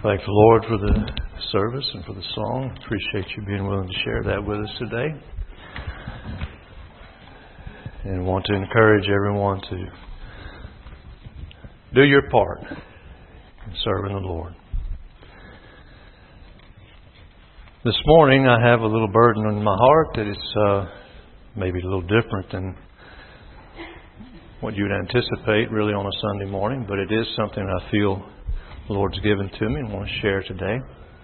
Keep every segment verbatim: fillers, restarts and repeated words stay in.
Thank the Lord for the service and for the song. Appreciate you being willing to share that with us today. And want to encourage everyone to do your part in serving the Lord. This morning I have a little burden in my heart that is uh, maybe a little different than what you would anticipate really on a Sunday morning, but it is something I feel the Lord's given to me and want to share today.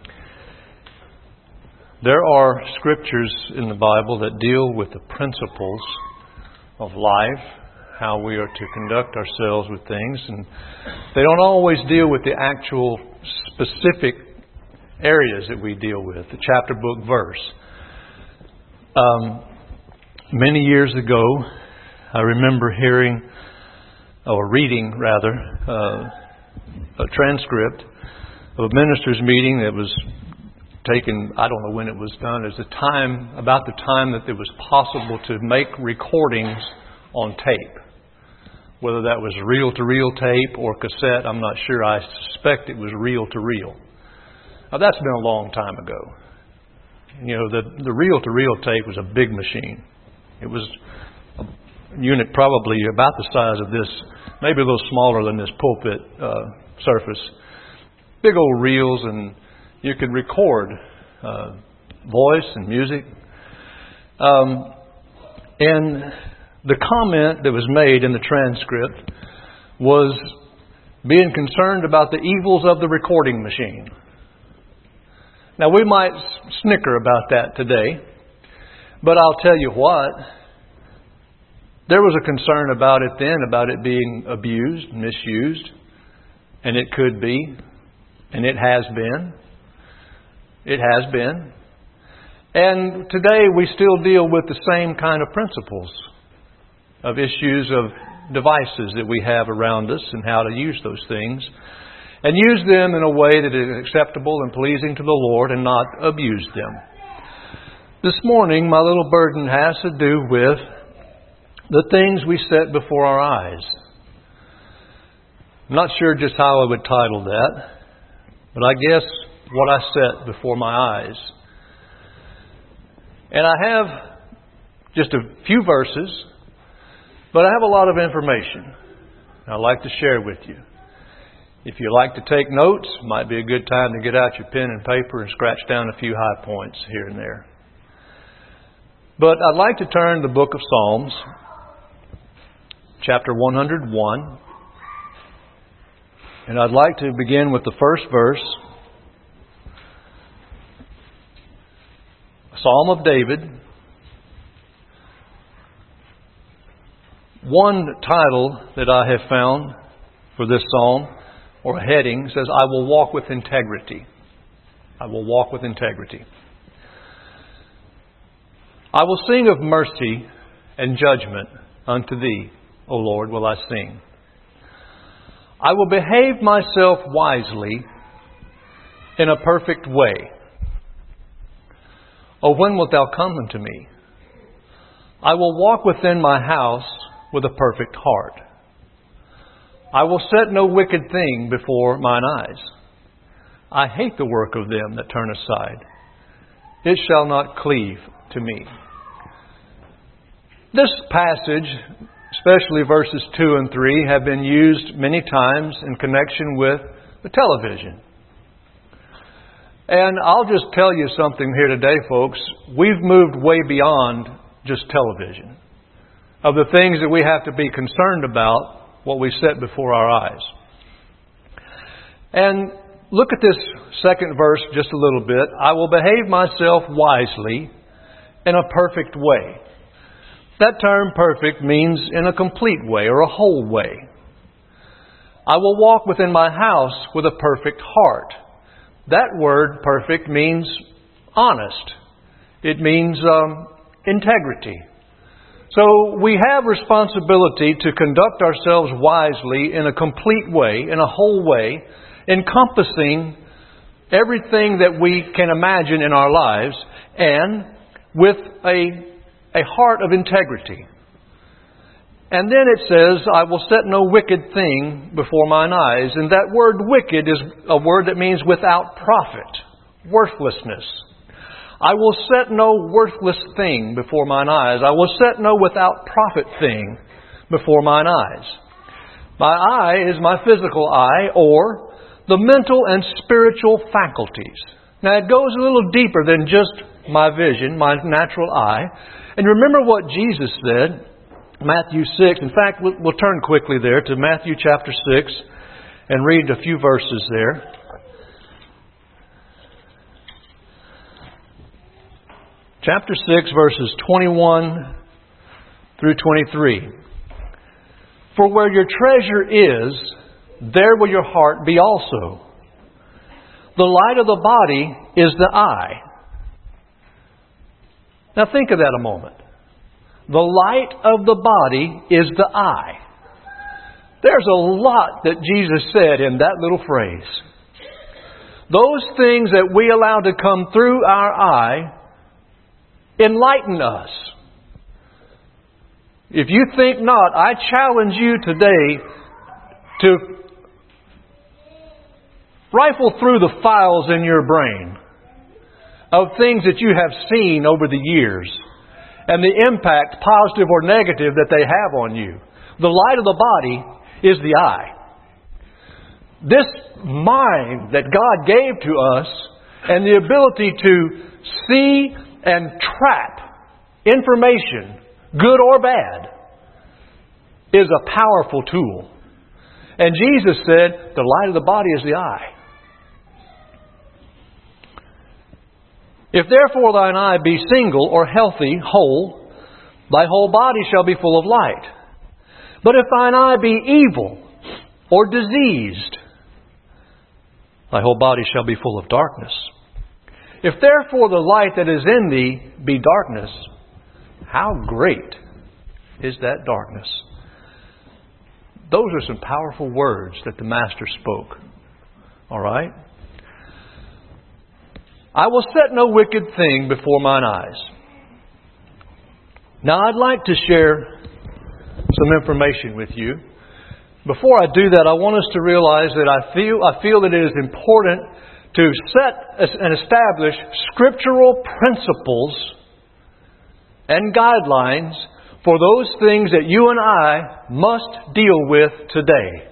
There are scriptures in the Bible that deal with the principles of life, how we are to conduct ourselves with things, and they don't always deal with the actual specific areas that we deal with, the chapter, book, verse. Um, many years ago, I remember hearing, or reading rather, uh, a transcript of a minister's meeting that was taken, I don't know when it was done, as the time, about the time that it was possible to make recordings on tape. Whether that was reel-to-reel tape or cassette, I'm not sure. I suspect it was reel-to-reel. Now, that's been a long time ago. You know, the, the reel-to-reel tape was a big machine. It was a unit probably about the size of this, maybe a little smaller than this pulpit uh, surface. Big old reels, and you could record uh, voice and music. Um, and the comment that was made in the transcript was being concerned about the evils of the recording machine. Now, we might snicker about that today, but I'll tell you what, there was a concern about it then, about it being abused, misused, and it could be, and it has been. It has been. And today we still deal with the same kind of principles of issues of devices that we have around us and how to use those things. And use them in a way that is acceptable and pleasing to the Lord and not abuse them. This morning, my little burden has to do with the things we set before our eyes. I'm not sure just how I would title that, but I guess what I set before my eyes. And I have just a few verses, but I have a lot of information I'd like to share with you. If you like to take notes, it might be a good time to get out your pen and paper and scratch down a few high points here and there. But I'd like to turn to the book of Psalms, chapter one hundred one. And I'd like to begin with the first verse. Psalm of David. One title that I have found for this psalm, or a heading, says, I will walk with integrity. I will walk with integrity. I will sing of mercy and judgment unto Thee, O Lord, will I sing. I will behave myself wisely in a perfect way. O when wilt Thou come unto me? I will walk within my house with a perfect heart. I will set no wicked thing before mine eyes. I hate the work of them that turn aside. It shall not cleave to me. This passage, especially verses two and three, have been used many times in connection with the television. And I'll just tell you something here today, folks. We've moved way beyond just television. Of the things that we have to be concerned about, what we set before our eyes. And look at this second verse just a little bit. I will behave myself wisely in a perfect way. That term perfect means in a complete way or a whole way. I will walk within my house with a perfect heart. That word perfect means honest. It means um, integrity. So we have responsibility to conduct ourselves wisely in a complete way, in a whole way, encompassing everything that we can imagine in our lives, and with a, a heart of integrity. And then it says, I will set no wicked thing before mine eyes. And that word wicked is a word that means without profit, worthlessness. I will set no worthless thing before mine eyes. I will set no without profit thing before mine eyes. My eye is my physical eye, or the mental and spiritual faculties. Now it goes a little deeper than just my vision, my natural eye. And remember what Jesus said, Matthew six. In fact, we'll, we'll turn quickly there to Matthew chapter six and read a few verses there. Chapter six, verses twenty-one through twenty-three. For where your treasure is, there will your heart be also. The light of the body is the eye. Now think of that a moment. The light of the body is the eye. There's a lot that Jesus said in that little phrase. Those things that we allow to come through our eye enlighten us. If you think not, I challenge you today to rifle through the files in your brain of things that you have seen over the years and the impact, positive or negative, that they have on you. The light of the body is the eye. This mind that God gave to us and the ability to see and trap information, good or bad, is a powerful tool. And Jesus said, the light of the body is the eye. If therefore thine eye be single or healthy, whole, thy whole body shall be full of light. But if thine eye be evil or diseased, thy whole body shall be full of darkness. If therefore the light that is in thee be darkness, how great is that darkness? Those are some powerful words that the Master spoke. All right? I will set no wicked thing before mine eyes. Now I'd like to share some information with you. Before I do that, I want us to realize that I feel I feel that it is important to set and establish scriptural principles and guidelines for those things that you and I must deal with today.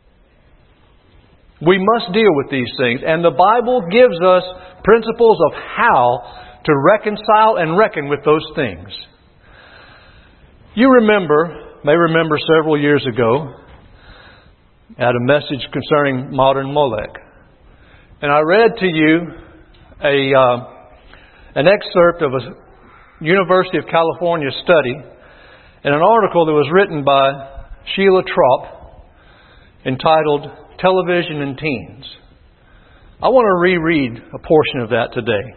We must deal with these things. And the Bible gives us principles of how to reconcile and reckon with those things. You remember, may remember several years ago, I had a message concerning modern Molech. And I read to you a uh, an excerpt of a University of California study and an article that was written by Sheila Trop entitled Television and Teens. I want to reread a portion of that today.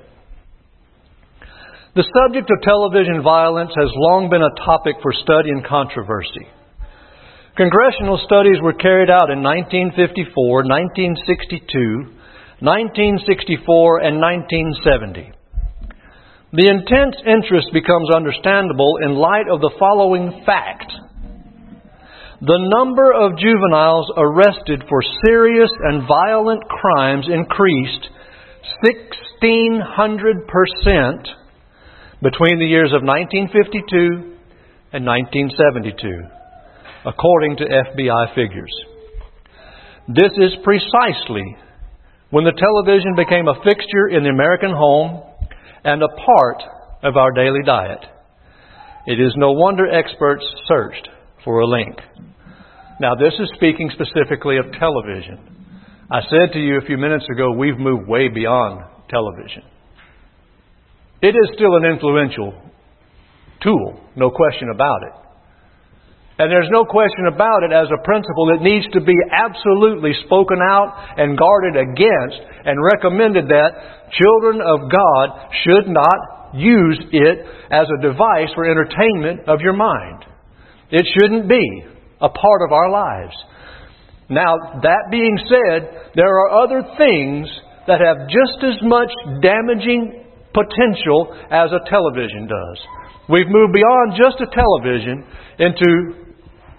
The subject of television violence has long been a topic for study and controversy. Congressional studies were carried out in nineteen fifty-four, nineteen sixty-two, nineteen sixty-four, and nineteen seventy. The intense interest becomes understandable in light of the following fact. The number of juveniles arrested for serious and violent crimes increased sixteen hundred percent between the years of nineteen fifty-two and nineteen seventy-two, according to F B I figures. This is precisely when the television became a fixture in the American home and a part of our daily diet. It is no wonder experts searched for a link. Now, this is speaking specifically of television. I said to you a few minutes ago, we've moved way beyond television. It is still an influential tool, no question about it. And there's no question about it as a principle that needs to be absolutely spoken out and guarded against and recommended that children of God should not use it as a device for entertainment of your mind. It shouldn't be a part of our lives. Now, that being said, there are other things that have just as much damaging potential as a television does. We've moved beyond just a television into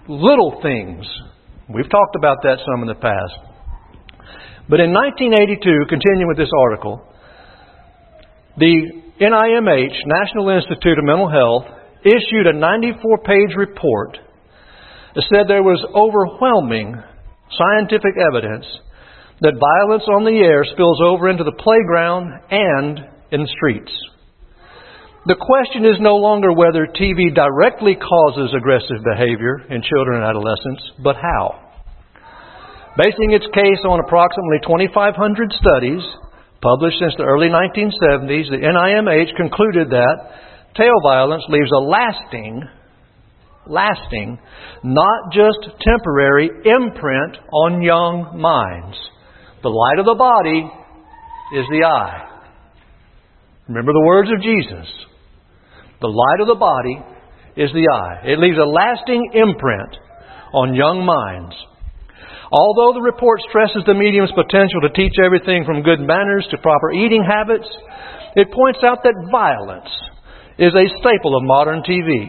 little things. We've talked about that some in the past. But in nineteen eighty-two, continuing with this article, the N I M H, National Institute of Mental Health, issued a ninety-four page report that said there was overwhelming scientific evidence that violence on the air spills over into the playground and in the streets. The question is no longer whether T V directly causes aggressive behavior in children and adolescents, but how. Basing its case on approximately twenty-five hundred studies published since the early nineteen seventies, the N I M H concluded that tail violence leaves a lasting, lasting, not just temporary imprint on young minds. The light of the body is the eye. Remember the words of Jesus. The light of the body is the eye. It leaves a lasting imprint on young minds. Although the report stresses the medium's potential to teach everything from good manners to proper eating habits, it points out that violence is a staple of modern T V.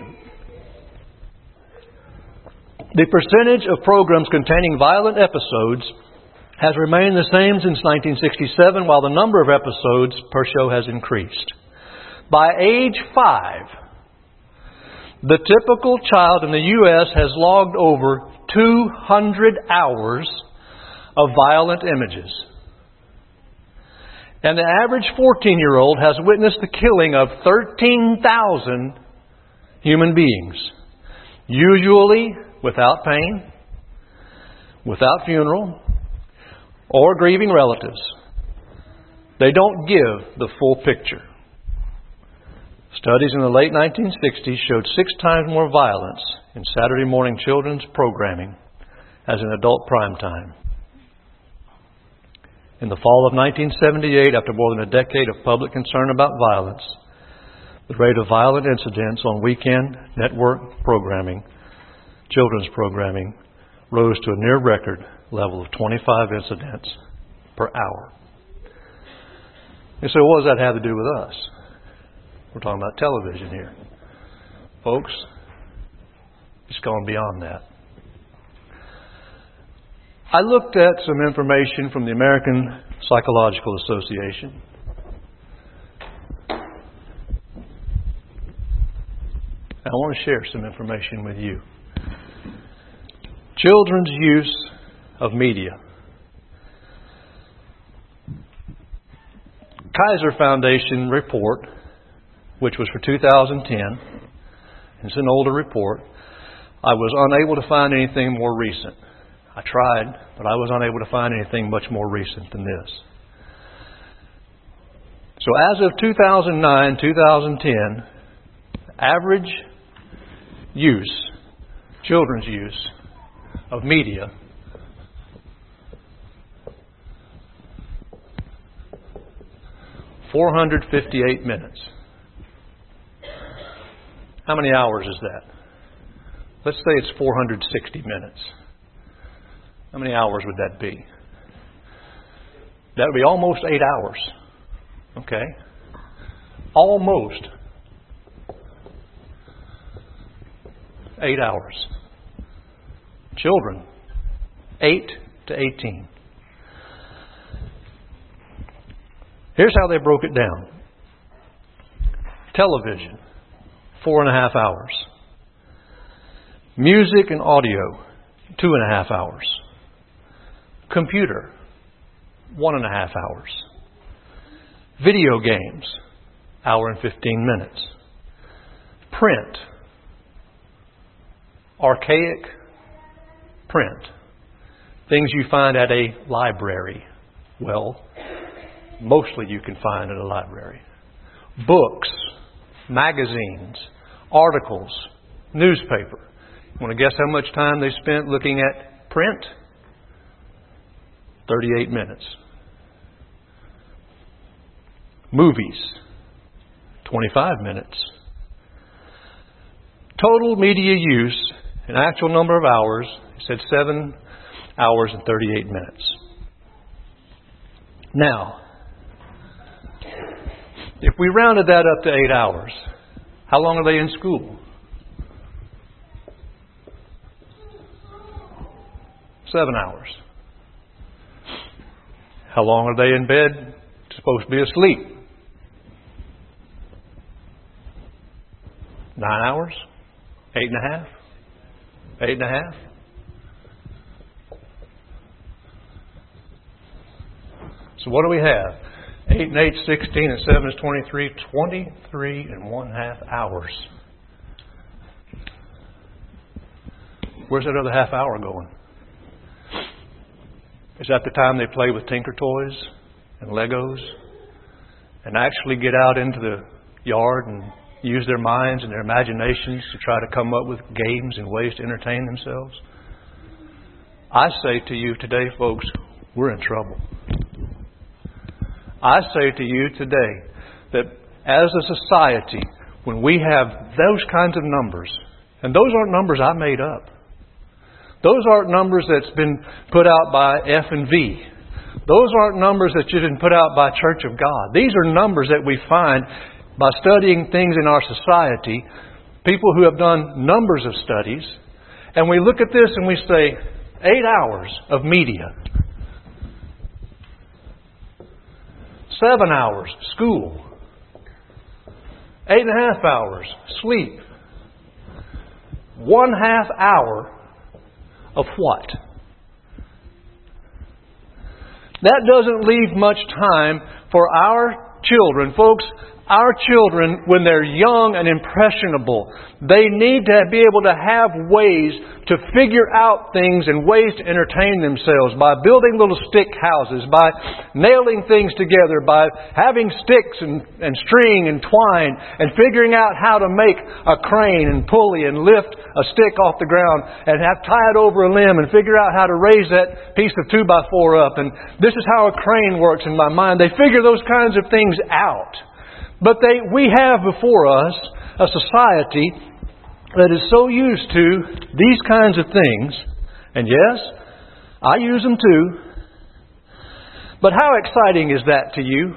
The percentage of programs containing violent episodes has remained the same since nineteen sixty-seven, while the number of episodes per show has increased. By age five, the typical child in the U S has logged over two hundred hours of violent images. And the average fourteen-year-old has witnessed the killing of thirteen thousand human beings, usually without pain, without funeral, or grieving relatives. They don't give the full picture. Studies in the late nineteen sixties showed six times more violence in Saturday morning children's programming as in adult prime time. In the fall of nineteen seventy-eight, after more than a decade of public concern about violence, the rate of violent incidents on weekend network programming, children's programming, rose to a near record level of twenty-five incidents per hour. And so what does that have to do with us? We're talking about television here. Folks, it's gone beyond that. I looked at some information from the American Psychological Association. I want to share some information with you. Children's use of media. Kaiser Foundation report, which was for two thousand ten. It's an older report. I was unable to find anything more recent. I tried, but I was unable to find anything much more recent than this. So as of two thousand nine, two thousand ten, average use, children's use of media four hundred fifty-eight minutes. How many hours is that? Let's say it's four hundred sixty minutes. How many hours would that be? That would be almost eight hours. Okay? Almost eight hours. Children, eight to eighteen. Here's how they broke it down. Television, four and a half hours. Music and audio, two and a half hours. Computer, one and a half hours. Video games, hour and fifteen minutes. Print, archaic print, things you find at a library. Well, mostly you can find at a library. Books, magazines, articles, newspaper. You want to guess how much time they spent looking at print? thirty-eight minutes. Movies, twenty-five minutes. Total media use, an actual number of hours, it said seven hours and thirty-eight minutes. Now, if we rounded that up to eight hours, how long are they in school? Seven hours. How long are they in bed? Supposed to be asleep? Nine hours? Eight and a half? Eight and a half? So what do we have? Eight and eight, sixteen, and seven is twenty-three. Twenty-three and one half hours. Where's that other half hour going? Is that the time they play with Tinker Toys and Legos and actually get out into the yard and use their minds and their imaginations to try to come up with games and ways to entertain themselves? I say to you today, folks, we're in trouble. I say to you today that as a society, when we have those kinds of numbers, and those aren't numbers I made up. Those aren't numbers that's been put out by F and V. Those aren't numbers that have been put out by Church of God. These are numbers that we find by studying things in our society, people who have done numbers of studies, and we look at this and we say, eight hours of media. Seven hours, school. Eight and a half hours, sleep. One half hour of what? That doesn't leave much time for our children. Folks, our children, when they're young and impressionable, they need to be able to have ways to figure out things and ways to entertain themselves by building little stick houses, by nailing things together, by having sticks and, and string and twine and figuring out how to make a crane and pulley and lift a stick off the ground and have tie it over a limb and figure out how to raise that piece of two by four up. And this is how a crane works in my mind. They figure those kinds of things out. But they, we have before us a society that is so used to these kinds of things. And yes, I use them too. But how exciting is that to you?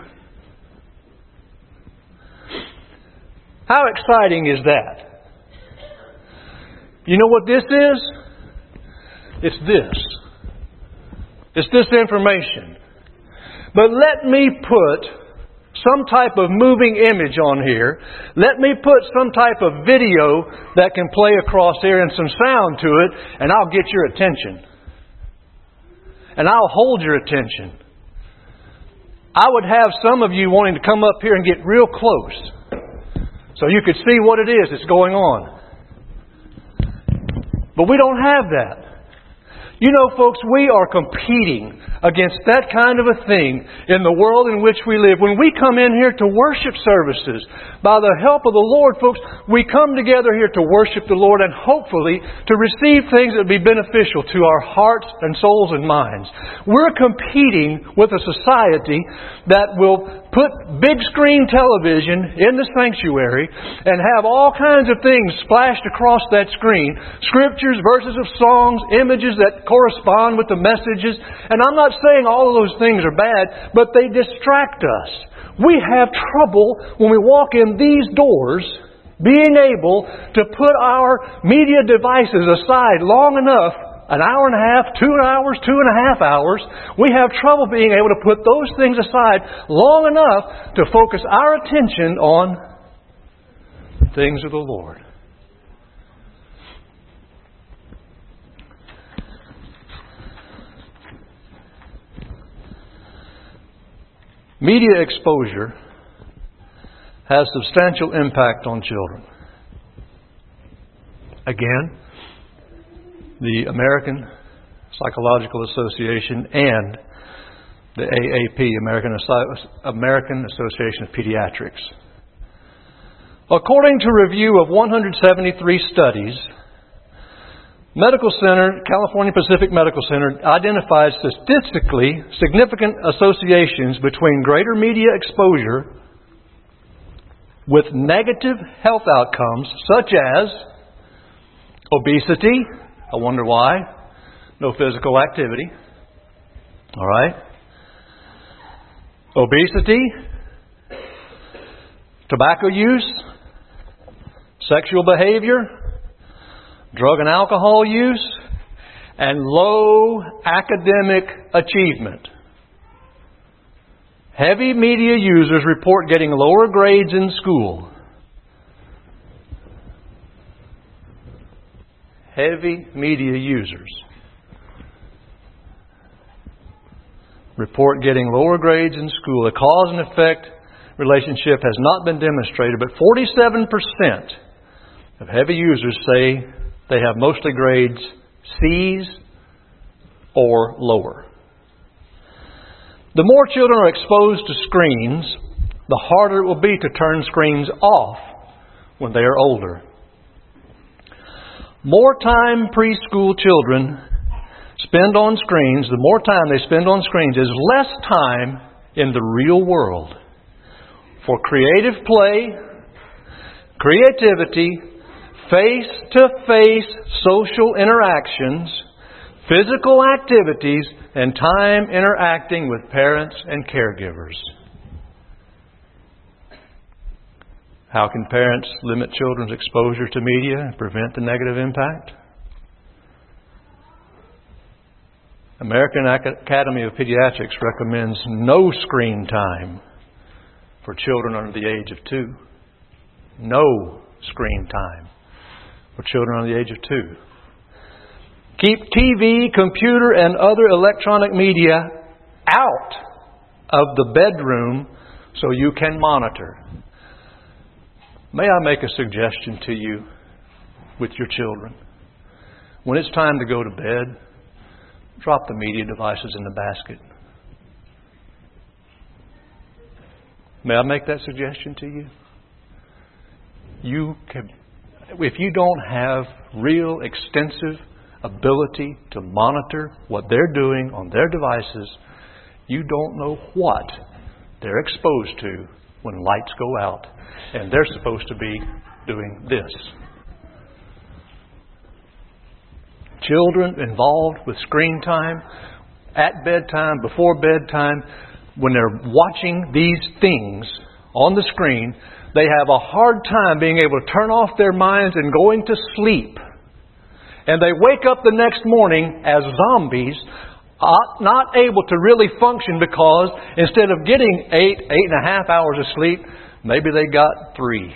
How exciting is that? You know what this is? It's this. It's this information. But let me put some type of moving image on here. Let me put some type of video that can play across here and some sound to it, and I'll get your attention. And I'll hold your attention. I would have some of you wanting to come up here and get real close so you could see what it is that's going on. But we don't have that. You know, folks, we are competing against that kind of a thing in the world in which we live. When we come in here to worship services, by the help of the Lord, folks, we come together here to worship the Lord and hopefully to receive things that will be beneficial to our hearts and souls and minds. We're competing with a society that will put big screen television in the sanctuary and have all kinds of things splashed across that screen. Scriptures, verses of songs, images that correspond with the messages. And I'm not saying all of those things are bad, but they distract us. We have trouble when we walk in these doors being able to put our media devices aside long enough, an hour and a half, two hours, two and a half hours. We have trouble being able to put those things aside long enough to focus our attention on the things of the Lord. Media exposure has substantial impact on children. Again, the American Psychological Association and the A A P, American, American Association of Pediatrics. According to a review of one hundred seventy-three studies, Medical Center, California Pacific Medical Center identifies statistically significant associations between greater media exposure with negative health outcomes such as obesity. I wonder why. No physical activity. All right. Obesity, tobacco use, sexual behavior, drug and alcohol use, and low academic achievement. Heavy media users report getting lower grades in school. Heavy media users report getting lower grades in school. A cause and effect relationship has not been demonstrated, but forty-seven percent of heavy users say they have mostly grades C's or lower. The more children are exposed to screens, the harder it will be to turn screens off when they are older. More time preschool children spend on screens, the more time they spend on screens is less time in the real world for creative play, creativity, face-to-face social interactions, physical activities, and time interacting with parents and caregivers. How can parents limit children's exposure to media and prevent the negative impact? American Academy of Pediatrics recommends no screen time for children under the age of two. No screen time for children under the age of two. Keep T V, computer, and other electronic media out of the bedroom so you can monitor. May I make a suggestion to you with your children? When it's time to go to bed, drop the media devices in the basket. May I make that suggestion to you? You can, if you don't have real extensive ability to monitor what they're doing on their devices, you don't know what they're exposed to when lights go out and they're supposed to be doing this. Children involved with screen time at bedtime, before bedtime, when they're watching these things on the screen, they have a hard time being able to turn off their minds and going to sleep. And they wake up the next morning as zombies, not able to really function because instead of getting eight, eight and a half hours of sleep, maybe they got three.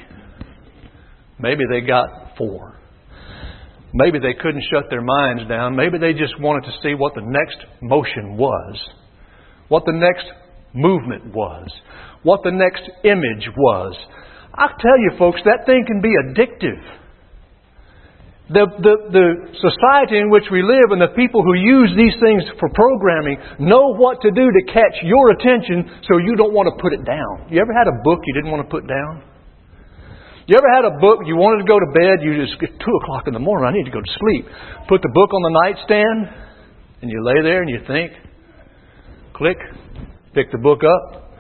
Maybe they got four. Maybe they couldn't shut their minds down. Maybe they just wanted to see what the next motion was, what the next movement was, what the next image was. I'll tell you, folks, that thing can be addictive. The, the, the society in which we live and the people who use these things for programming know what to do to catch your attention so you don't want to put it down. You ever had a book you didn't want to put down? You ever had a book you wanted to go to bed, you just get two o'clock in the morning, I need to go to sleep. Put the book on the nightstand and you lay there and you think, click, pick the book up,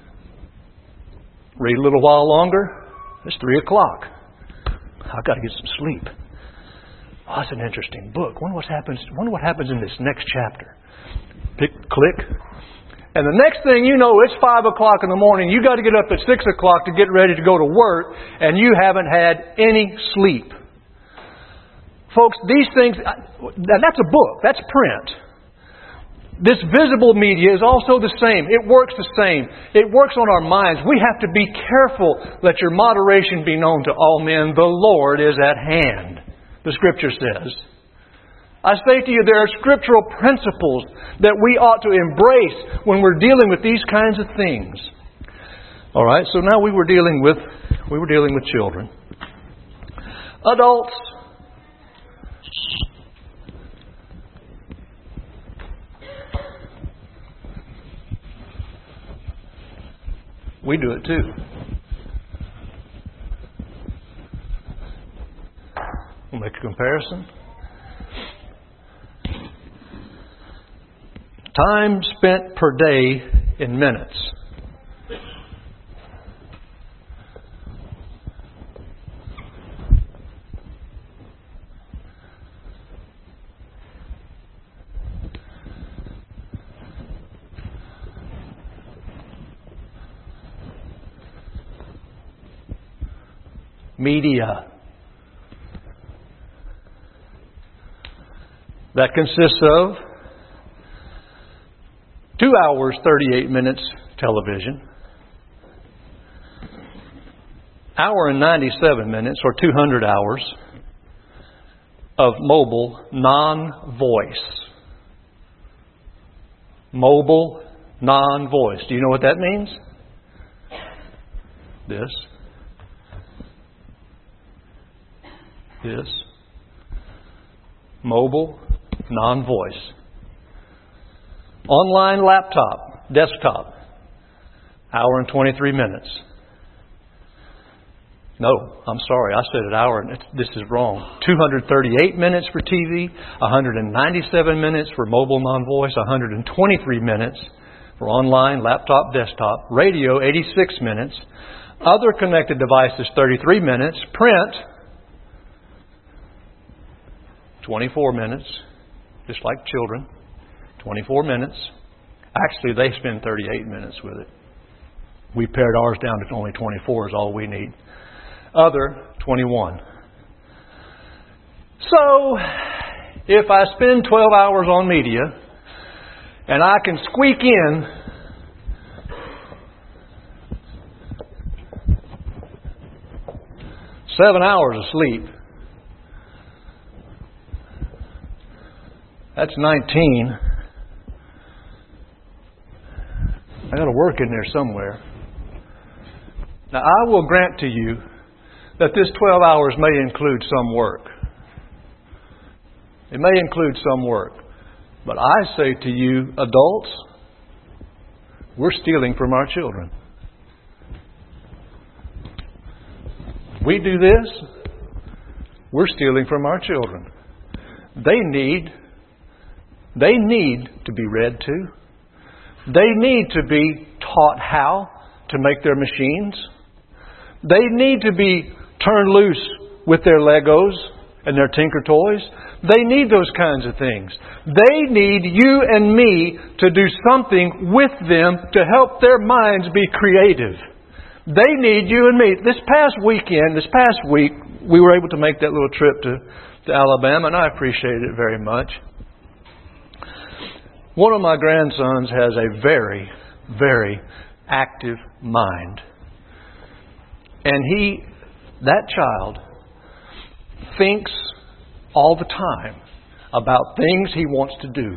read a little while longer, it's three o'clock. I've got to get some sleep. Oh, that's an interesting book. Wonder what happens. Wonder what happens in this next chapter. Pick, click, and the next thing you know, it's five o'clock in the morning. You got to get up at six o'clock to get ready to go to work, and you haven't had any sleep. Folks, these things. That's a book. That's print. This visible media is also the same. It works the same. It works on our minds. We have to be careful. Let your moderation be known to all men. The Lord is at hand. The Scripture says. I say to you, there are scriptural principles that we ought to embrace when we're dealing with these kinds of things. All right, so now we were dealing with we were dealing with children. Adults. We do it too. We'll make a comparison. Time spent per day in minutes. Media. That consists of two hours, thirty-eight minutes television, hour and ninety-seven minutes, or two hundred hours, of mobile non-voice. Mobile non-voice. Do you know what that means? This. This. Mobile non-voice. Online laptop, desktop, hour and twenty-three minutes. No, I'm sorry, I said an hour, and this is wrong. two hundred thirty-eight minutes for T V, one hundred ninety-seven minutes for mobile non-voice, one hundred twenty-three minutes for online, laptop, desktop, radio, eighty-six minutes, other connected devices, thirty-three minutes, print, twenty-four minutes, just like children, twenty-four minutes. Actually, they spend thirty-eight minutes with it. We pared ours down to only twenty-four is all we need. Other, twenty-one. So, if I spend twelve hours on media, and I can squeak in seven hours of sleep, that's nineteen. I got to work in there somewhere. Now, I will grant to you that this twelve hours may include some work. It may include some work. But I say to you, adults, we're stealing from our children. We do this, we're stealing from our children. They need, they need to be read to. They need to be taught how to make their machines. They need to be turned loose with their Legos and their Tinker Toys. They need those kinds of things. They need you and me to do something with them to help their minds be creative. They need you and me. This past weekend, this past week, we were able to make that little trip to, to Alabama, and I appreciated it very much. One of my grandsons has a very, very active mind. And he, that child, thinks all the time about things he wants to do.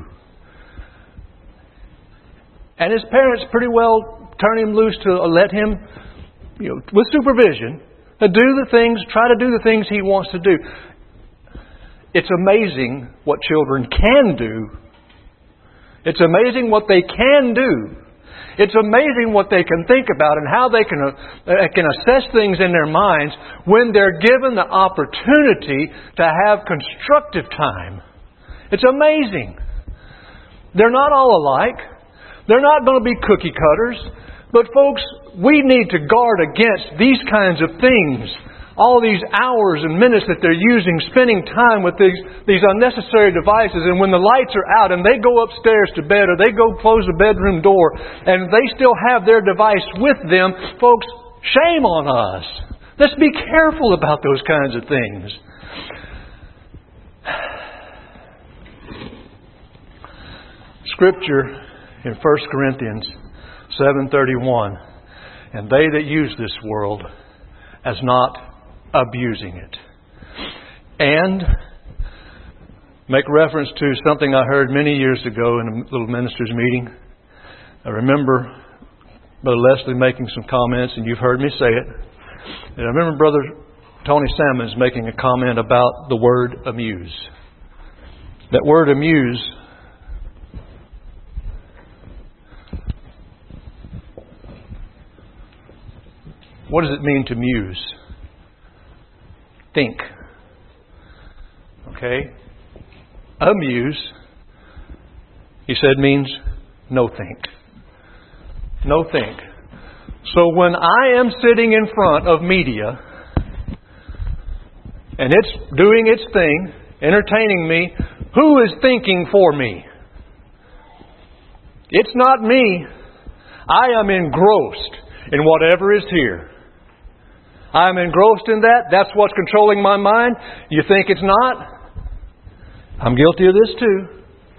And his parents pretty well turn him loose to let him, you know, with supervision, to do the things, try to do the things he wants to do. It's amazing what children can do. It's amazing what they can do. It's amazing what they can think about and how they can, uh, can assess things in their minds when they're given the opportunity to have constructive time. It's amazing. They're not all alike. They're not going to be cookie cutters. But folks, we need to guard against these kinds of things. All these hours and minutes that they're using, spending time with these, these unnecessary devices. And when the lights are out and they go upstairs to bed or they go close the bedroom door and they still have their device with them, folks, shame on us. Let's be careful about those kinds of things. Scripture in First Corinthians seven thirty-one, and they that use this world as not abusing it. And make reference to something I heard many years ago in a little ministers' meeting. I remember Brother Leslie making some comments, and you've heard me say it. And I remember Brother Tony Salmons making a comment about the word amuse. That word amuse, what does it mean to muse? Think. Okay? Amuse, he said, means no think. No think. So when I am sitting in front of media and it's doing its thing, entertaining me, who is thinking for me? It's not me. I am engrossed in whatever is here. I'm engrossed in that. That's what's controlling my mind. You think it's not? I'm guilty of this too.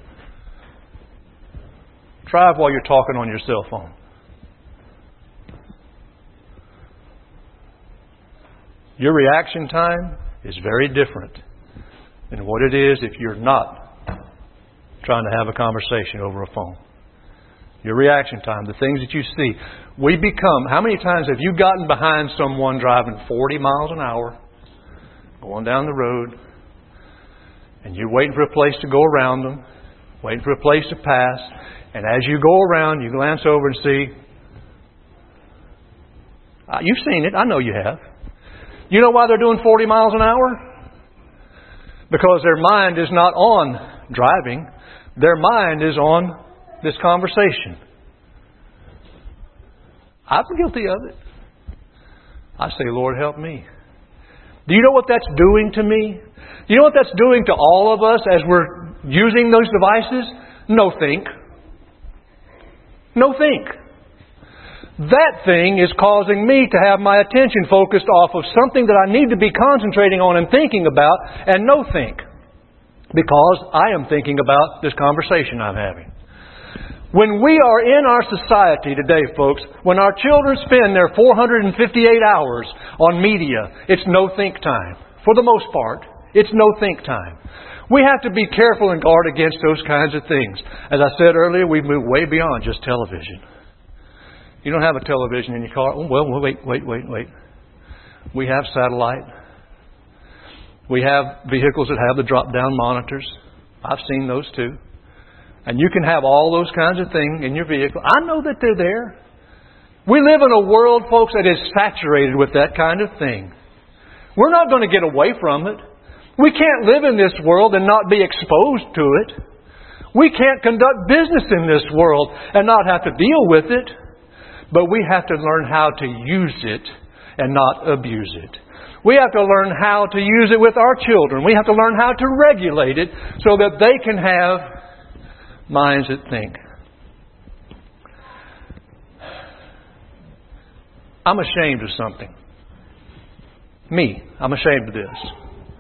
Drive while you're talking on your cell phone. Your reaction time is very different than what it is if you're not trying to have a conversation over a phone. Your reaction time, the things that you see. We become, how many times have you gotten behind someone driving forty miles an hour, going down the road, and you're waiting for a place to go around them, waiting for a place to pass, and as you go around, you glance over and see, uh, you've seen it, I know you have. You know why they're doing forty miles an hour? Because their mind is not on driving. Their mind is on this conversation. I'm guilty of it. I say, Lord, help me. Do you know what that's doing to me? Do you know what that's doing to all of us as we're using those devices? No think. No think. That thing is causing me to have my attention focused off of something that I need to be concentrating on and thinking about, and no think. Because I am thinking about this conversation I'm having. When we are in our society today, folks, when our children spend their four hundred fifty-eight hours on media, it's no think time. For the most part, it's no think time. We have to be careful and guard against those kinds of things. As I said earlier, we've moved way beyond just television. You don't have a television in your car. Oh, well, wait, wait, wait, wait. We have satellite. We have vehicles that have the drop-down monitors. I've seen those too. And you can have all those kinds of things in your vehicle. I know that they're there. We live in a world, folks, that is saturated with that kind of thing. We're not going to get away from it. We can't live in this world and not be exposed to it. We can't conduct business in this world and not have to deal with it. But we have to learn how to use it and not abuse it. We have to learn how to use it with our children. We have to learn how to regulate it so that they can have minds that think. I'm ashamed of something. Me, I'm ashamed of this.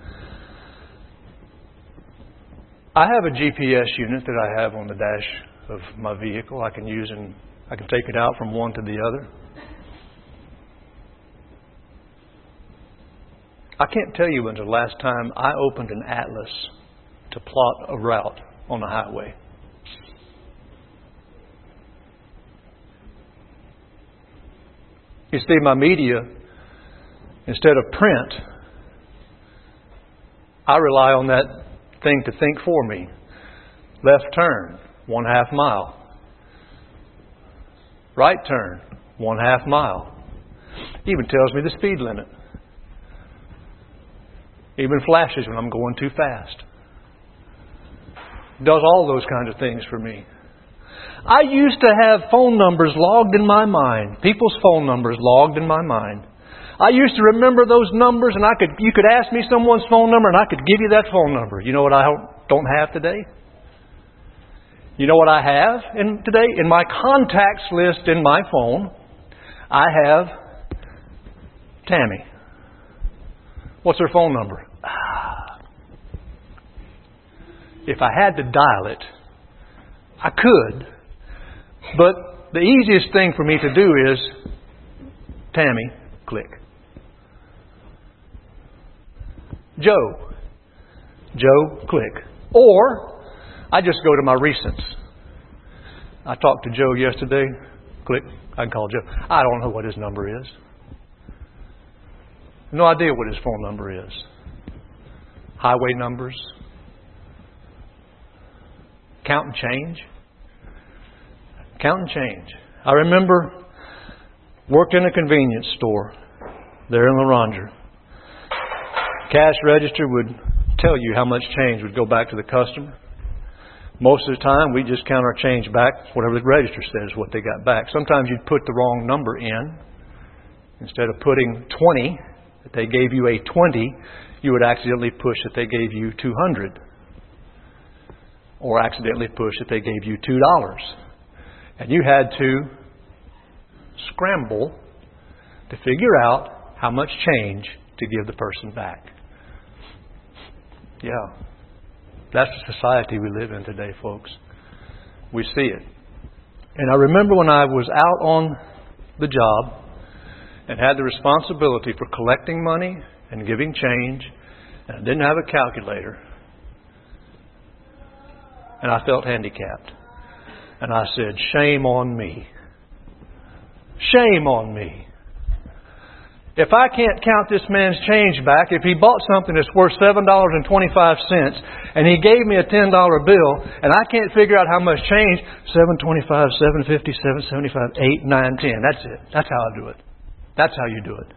I have a G P S unit that I have on the dash of my vehicle. I can use and I can take it out from one to the other. I can't tell you when's the last time I opened an atlas to plot a route on the highway. You see, my media, instead of print, I rely on that thing to think for me. Left turn, one half mile. Right turn, one half mile. Even tells me the speed limit. Even flashes when I'm going too fast. Does all those kinds of things for me. I used to have phone numbers logged in my mind. People's phone numbers logged in my mind. I used to remember those numbers, and I could you could ask me someone's phone number and I could give you that phone number. You know what I don't have today? You know what I have in today? In my contacts list in my phone, I have Tammy. What's her phone number? If I had to dial it, I could. But the easiest thing for me to do is Tammy, click. Joe, Joe, click. Or I just go to my recents. I talked to Joe yesterday. Click. I can call Joe. I don't know what his number is. No idea what his phone number is. Highway numbers. Count and change. Count and change. I remember worked in a convenience store there in La Ronge. Cash register would tell you how much change would go back to the customer. Most of the time, we just count our change back. Whatever the register says, what they got back. Sometimes you'd put the wrong number in. Instead of putting twenty, that they gave you a twenty, you would accidentally push that they gave you two hundred. Or accidentally push that they gave you two dollars. And you had to scramble to figure out how much change to give the person back. Yeah. That's the society we live in today, folks. We see it. And I remember when I was out on the job and had the responsibility for collecting money and giving change, and I didn't have a calculator, and I felt handicapped. And I said, shame on me. Shame on me. If I can't count this man's change back, if he bought something that's worth seven dollars and twenty-five cents and he gave me a ten dollar bill and I can't figure out how much change, seven twenty-five, seven fifty, seven seventy-five, eight, nine, ten. That's it. That's how I do it. That's how you do it.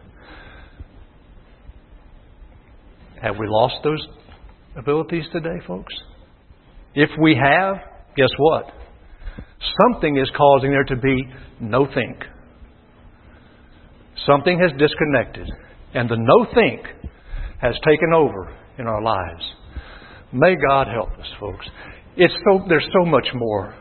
Have we lost those abilities today, folks? If we have, guess what? Something is causing there to be no think. Something has disconnected. And the no think has taken over in our lives. May God help us, folks. It's so there's so much more.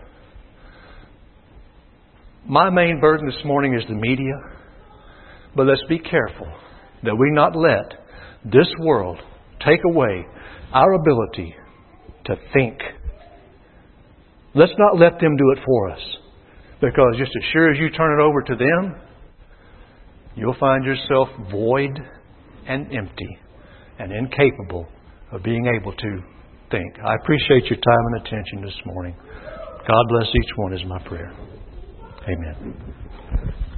My main burden this morning is the media. But let's be careful that we not let this world take away our ability to think. Let's not let them do it for us. Because just as sure as you turn it over to them, you'll find yourself void and empty and incapable of being able to think. I appreciate your time and attention this morning. God bless each one is my prayer. Amen.